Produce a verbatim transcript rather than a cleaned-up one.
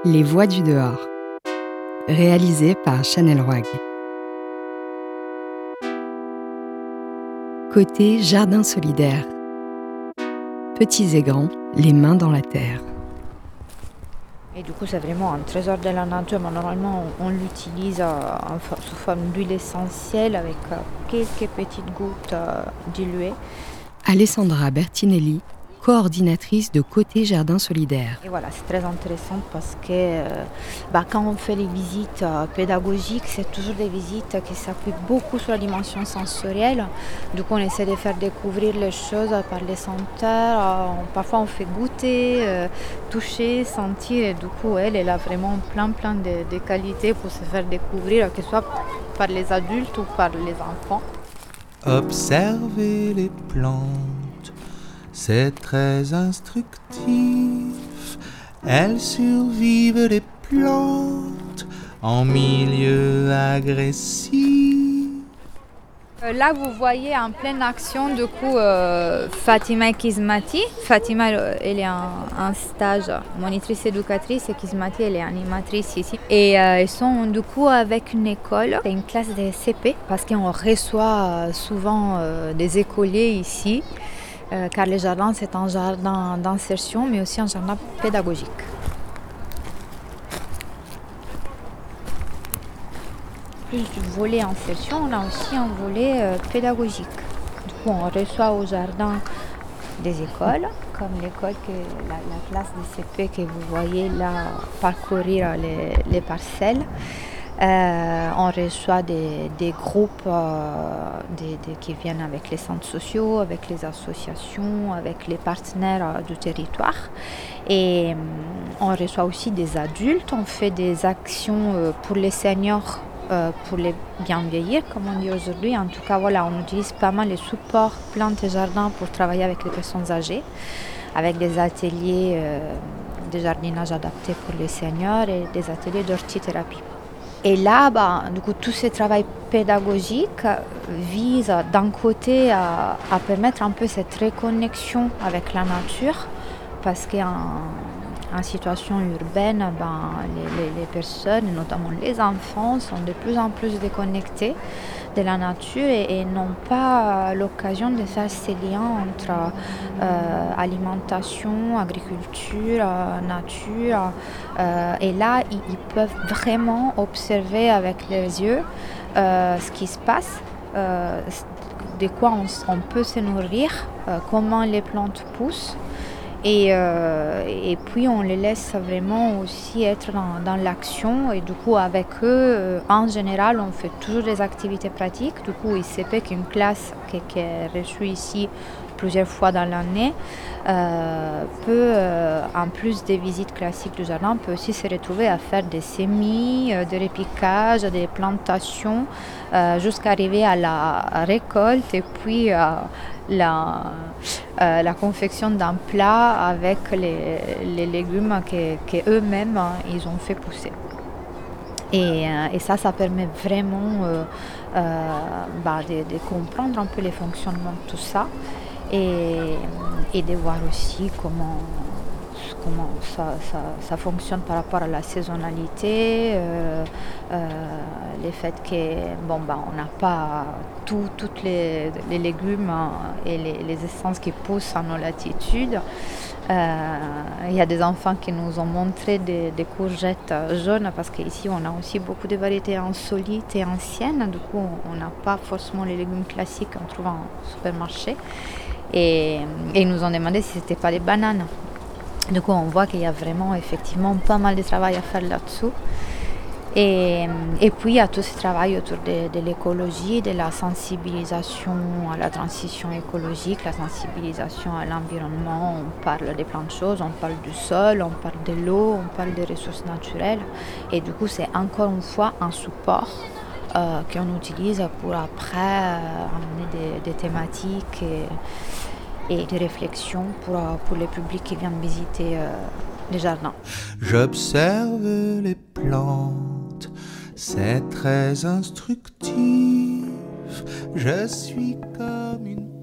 Les voix du dehors, réalisé par Chanel Roig. Côté jardin solidaire. Petits et grands, les mains dans la terre. Et du coup, c'est vraiment un trésor de la nature. Mais normalement, on, on l'utilise euh, en, sous forme d'huile essentielle avec euh, quelques petites gouttes euh, diluées. Alessandra Bertinelli, coordinatrice de Côté Jardin Solidaire. Et voilà, c'est très intéressant parce que euh, bah, quand on fait les visites euh, pédagogiques, c'est toujours des visites qui s'appuient beaucoup sur la dimension sensorielle. Du coup, on essaie de faire découvrir les choses par les senteurs. Euh, parfois, on fait goûter, euh, toucher, sentir. Et du coup, elle, elle a vraiment plein, plein de, de qualités pour se faire découvrir, que ce soit par les adultes ou par les enfants. Observer les plantes, c'est très instructif. Elles survivent les plantes en milieu agressif. Là, vous voyez en pleine action, du coup, euh, Fatima et Kismati. Fatima, elle est en, en stage, monitrice éducatrice, et Kismati, elle est animatrice ici. Et euh, ils sont du coup avec une école, c'est une classe de C P, parce qu'on reçoit souvent euh, des écoliers ici, euh, car le jardin, c'est un jardin d'insertion, mais aussi un jardin pédagogique. Plus du volet insertion, on a aussi un volet euh, pédagogique. Du coup, on reçoit au jardin des écoles, comme l'école, que la, la classe de C P que vous voyez là parcourir les, les parcelles. Euh, on reçoit des, des groupes euh, des, des, qui viennent avec les centres sociaux, avec les associations, avec les partenaires euh, du territoire. Et euh, on reçoit aussi des adultes. On fait des actions euh, pour les seniors, euh, pour les bien vieillir, comme on dit aujourd'hui. En tout cas, voilà, on utilise pas mal les supports plantes et jardins pour travailler avec les personnes âgées, avec des ateliers euh, de jardinage adaptés pour les seniors et des ateliers d'hortithérapie. Et là, bah, du coup, tout ce travail pédagogique vise d'un côté à, à permettre un peu cette reconnexion avec la nature, parce qu'en en situation urbaine, ben, les, les, les personnes, notamment les enfants, sont de plus en plus déconnectés de la nature et, et n'ont pas l'occasion de faire ces liens entre euh, alimentation, agriculture, euh, nature. Euh, et là, ils, ils peuvent vraiment observer avec leurs yeux euh, ce qui se passe, euh, de quoi on, on peut se nourrir, euh, comment les plantes poussent. Et, euh, et puis on les laisse vraiment aussi être dans, dans l'action, et du coup avec eux, euh, en général, on fait toujours des activités pratiques. Du coup, il se peut qu'une classe qui, qui est reçue ici plusieurs fois dans l'année euh, peut, euh, en plus des visites classiques du jardin, peut aussi se retrouver à faire des semis, euh, des repiquages, des plantations, euh, jusqu'à arriver à la récolte et puis euh, la, euh, la confection d'un plat avec les, les légumes qu'eux-mêmes ils ont fait pousser. Et, et ça, ça permet vraiment euh, euh, bah, de, de comprendre un peu les fonctionnements de tout ça et, et de voir aussi comment, comment ça, ça, ça fonctionne par rapport à la saisonnalité, euh, euh, le fait que bon, bah, on n'a pas tous les, les légumes et les, les essences qui poussent à nos latitudes. Euh, il y a des enfants qui nous ont montré des, des courgettes jaunes, parce qu'ici on a aussi beaucoup de variétés insolites et anciennes. Du coup, on n'a pas forcément les légumes classiques qu'on trouve en supermarché. Et, et ils nous ont demandé si ce n'était pas des bananes. Du coup, on voit qu'il y a vraiment effectivement pas mal de travail à faire là-dessous. Et, et puis, il y a tout ce travail autour de, de l'écologie, de la sensibilisation à la transition écologique, la sensibilisation à l'environnement. On parle de plein de choses, on parle du sol, on parle de l'eau, on parle des ressources naturelles. Et du coup, c'est encore une fois un support euh, qu'on utilise pour après euh, amener des, des thématiques et, et des réflexions pour, pour le public qui vient visiter euh, les jardins. J'observe les plantes, c'est très instructif. Je suis comme une